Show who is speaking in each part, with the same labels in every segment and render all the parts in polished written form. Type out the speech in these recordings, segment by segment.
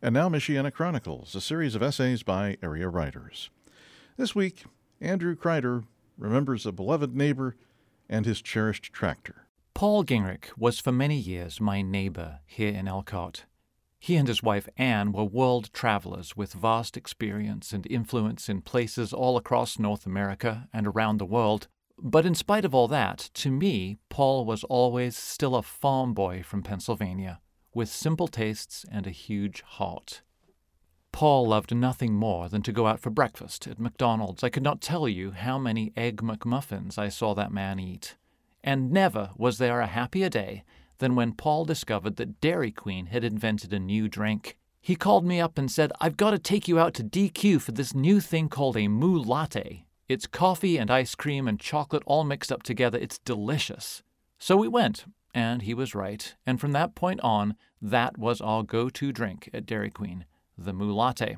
Speaker 1: And now Michiana Chronicles, a series of essays by area writers. This week, Andrew Kreider remembers a beloved neighbor and his cherished tractor.
Speaker 2: Paul Gingrich was for many years my neighbor here in Elkhart. He and his wife Anne were world travelers with vast experience and influence in places all across North America and around the world. But in spite of all that, to me, Paul was always still a farm boy from Pennsylvania, with simple tastes and a huge heart. Paul loved nothing more than to go out for breakfast at McDonald's. I could not tell you how many Egg McMuffins I saw that man eat. And never was there a happier day than when Paul discovered that Dairy Queen had invented a new drink. He called me up and said, "I've got to take you out to DQ for this new thing called a Moo Latte. It's coffee and ice cream and chocolate all mixed up together. It's delicious." So we went, and he was right. And from that point on, that was our go-to drink at Dairy Queen, the Moo Latte.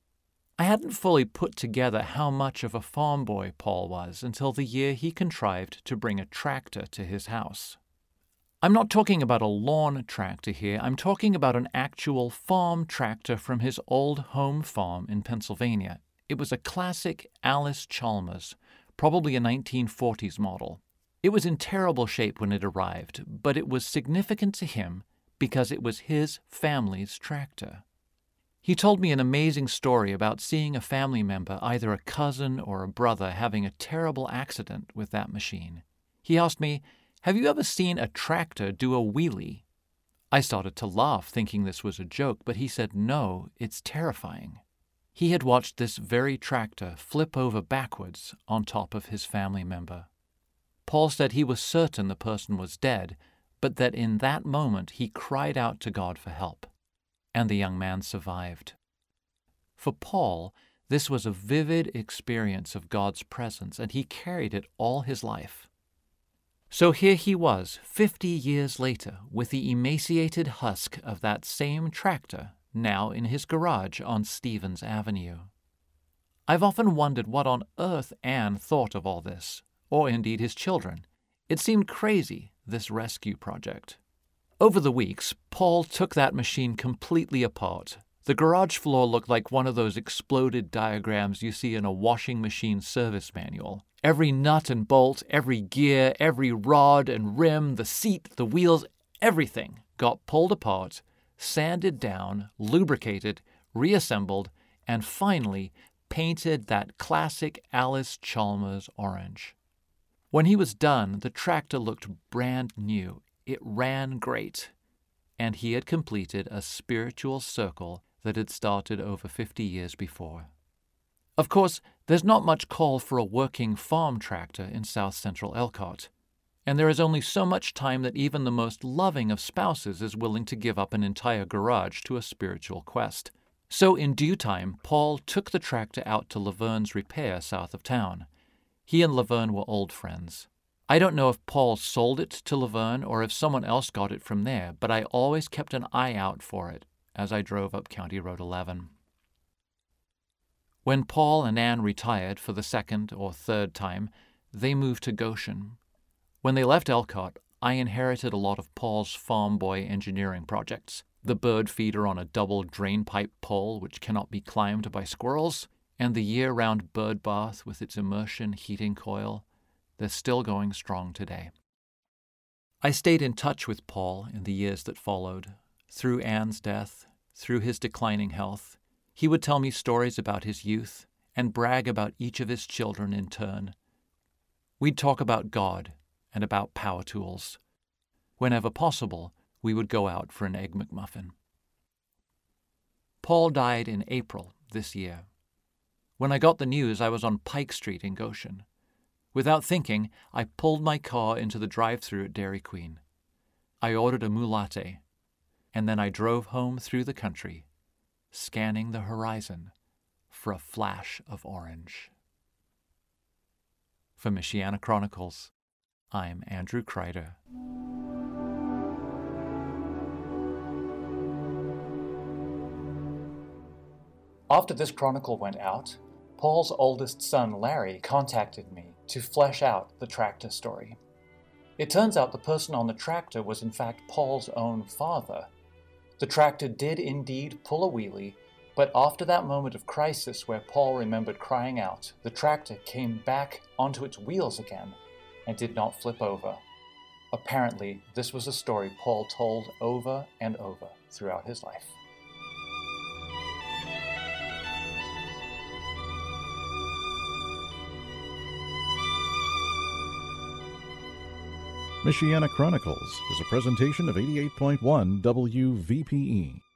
Speaker 2: I hadn't fully put together how much of a farm boy Paul was until the year he contrived to bring a tractor to his house. I'm not talking about a lawn tractor here. I'm talking about an actual farm tractor from his old home farm in Pennsylvania. It was a classic Allis-Chalmers, probably a 1940s model. It was in terrible shape when it arrived, but it was significant to him because it was his family's tractor. He told me an amazing story about seeing a family member, either a cousin or a brother, having a terrible accident with that machine. He asked me, "Have you ever seen a tractor do a wheelie?" I started to laugh, thinking this was a joke, but he said, "No, it's terrifying." He had watched this very tractor flip over backwards on top of his family member. Paul said he was certain the person was dead, but that in that moment he cried out to God for help, and the young man survived. For Paul, this was a vivid experience of God's presence, and he carried it all his life. So here he was, 50 years later, with the emaciated husk of that same tractor now in his garage on Stevens Avenue. I've often wondered what on earth Anne thought of all this, or indeed his children. It seemed crazy, this rescue project. Over the weeks, Paul took that machine completely apart. The garage floor looked like one of those exploded diagrams you see in a washing machine service manual. Every nut and bolt, every gear, every rod and rim, the seat, the wheels, everything got pulled apart, sanded down, lubricated, reassembled, and finally painted that classic Allis-Chalmers orange. When he was done, the tractor looked brand new. It ran great, and he had completed a spiritual circle that had started over 50 years before. Of course, there's not much call for a working farm tractor in South Central Elkhart, and there is only so much time that even the most loving of spouses is willing to give up an entire garage to a spiritual quest. So in due time, Paul took the tractor out to Laverne's repair south of town. He and Laverne were old friends. I don't know if Paul sold it to Laverne or if someone else got it from there, but I always kept an eye out for it as I drove up County Road 11. When Paul and Anne retired for the second or third time, they moved to Goshen. When they left Elkhart, I inherited a lot of Paul's farm boy engineering projects. The bird feeder on a double drain pipe pole which cannot be climbed by squirrels, and the year-round bird bath with its immersion heating coil. They're still going strong today. I stayed in touch with Paul in the years that followed. Through Anne's death, through his declining health, he would tell me stories about his youth and brag about each of his children in turn. We'd talk about God and about power tools. Whenever possible, we would go out for an Egg McMuffin. Paul died in April this year. When I got the news, I was on Pike Street in Goshen. Without thinking, I pulled my car into the drive-thru at Dairy Queen. I ordered a Moo Latte, and then I drove home through the country, scanning the horizon for a flash of orange. For Michiana Chronicles, I'm Andrew Kreider. After this chronicle went out, Paul's oldest son, Larry, contacted me to flesh out the tractor story. It turns out the person on the tractor was in fact Paul's own father. The tractor did indeed pull a wheelie, but after that moment of crisis where Paul remembered crying out, the tractor came back onto its wheels again and did not flip over. Apparently, this was a story Paul told over and over throughout his life.
Speaker 1: Michiana Chronicles is a presentation of 88.1 WVPE.